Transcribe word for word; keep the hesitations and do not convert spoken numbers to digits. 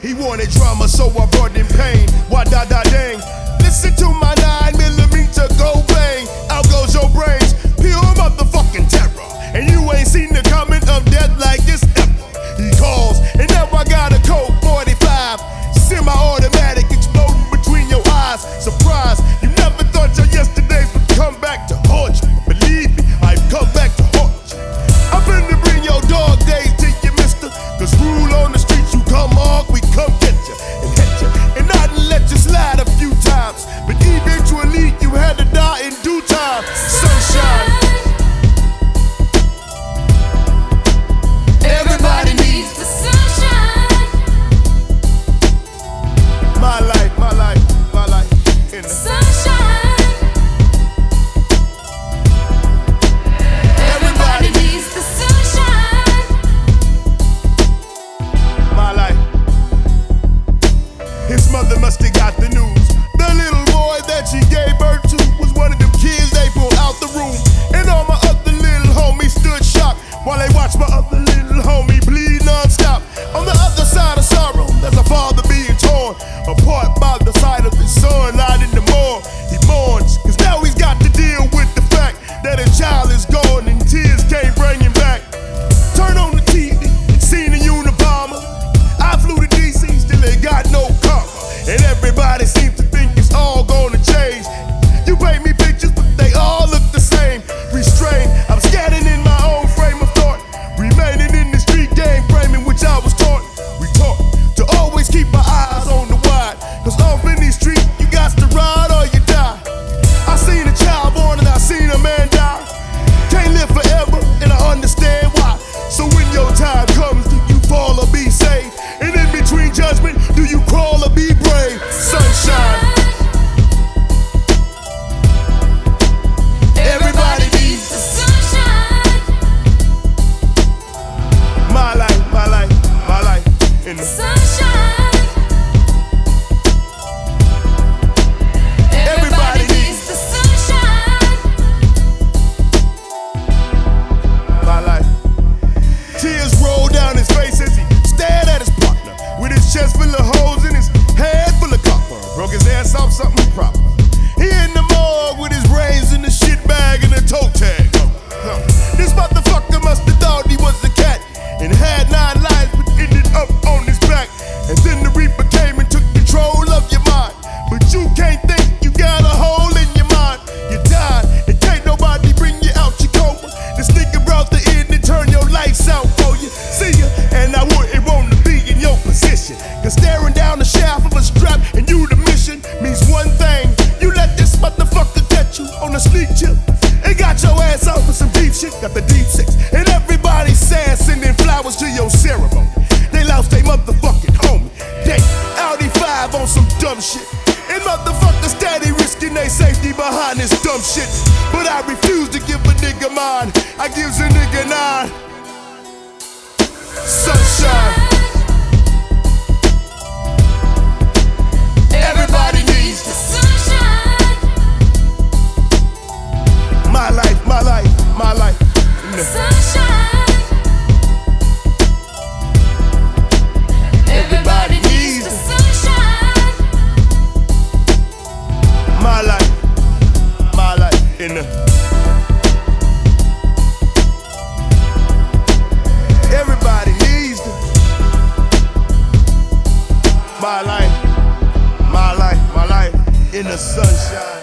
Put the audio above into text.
He wanted drama, so I brought him pain. Why da da dang? Listen to my nine millimeter go bang. Out goes your brains, pure motherfucking terror. And you ain't seen the coming of death like this ever. He calls, and now I got a Colt forty-five, semi-automatic, exploding between your eyes. Surprise, you never thought your yesterdays would come back to haunt you. Believe me, I've come back to haunt you. I'm finna bring your dog days to you, mister. Cause rule on the streets, you come hog, we come get you and hit you. And I done let you slide a few times, but eventually you had to die in due time. Sunshine. Everybody needs the sunshine. My life, my life, my life in the Sunshine. Everybody needs the sunshine. my life. His mother must have got the news. The little boy that she gave birth to was one of them kids they pulled out the room. And all my other little homies stood shocked while they watched my other little homie bleed non-stop. On the other side of sorrow, there's a father being torn apart by the sight of his son lying in the morgue. He mourns, cause now he's got to deal with the fact that his child is gone and tears can't bring him back. Turn on the T V, seen the Unabomber. I flew to D C, still ain't got no karma. And everybody seems to think it's all gonna change. You paint me pictures, but they all look the same. Restrained, I'm scanning in my own frame of thought, remaining in the street game framing which I was taught. We taught to always keep our eyes on the wide, cause off in these streets you got to ride or you die. I seen a child born and I seen a man die. Can't live forever and I understand why. So when your time comes, do you fall or be saved? And in between judgment, do you crawl or be brave? Sunshine. Everybody needs the sunshine. My life, my life, my life in the Sunshine. Everybody needs the sunshine. my life. Tears roll down his face as he stared at his partner with his chest full of holes and his head full of copper. Broke his ass off something proper. He in the morgue with his brains in the shit bag and a toe tag. Huh. This motherfucker must have thought he was a cat and had nine lives but ended up on his back. And then the Reaper came and took control of your mind. But you can't think, you got a hole in your mind. You died and can't nobody bring you out your coma. This nigga brought the end and turned your lights out for you. See ya, and I wouldn't want to be in your position. Cause staring down the shaft of a strap and you the mission means one thing. You let this motherfucker catch you on a sneak tip and got your ass out for some deep shit. Got the deep six and everybody sad, sending flowers to your ceremony. They lost they motherfucking homie. They Audi five on some dumb shit. And motherfuckers steady risking their safety behind this dumb shit. But I refuse to give a nigga mine. I gives a nigga nine. Sunshine. Everybody needs the sunshine. My life, my life, my life in the Sunshine. Everybody needs the sunshine. my life, my life in the everybody needs the my life, my life, my life in the sunshine.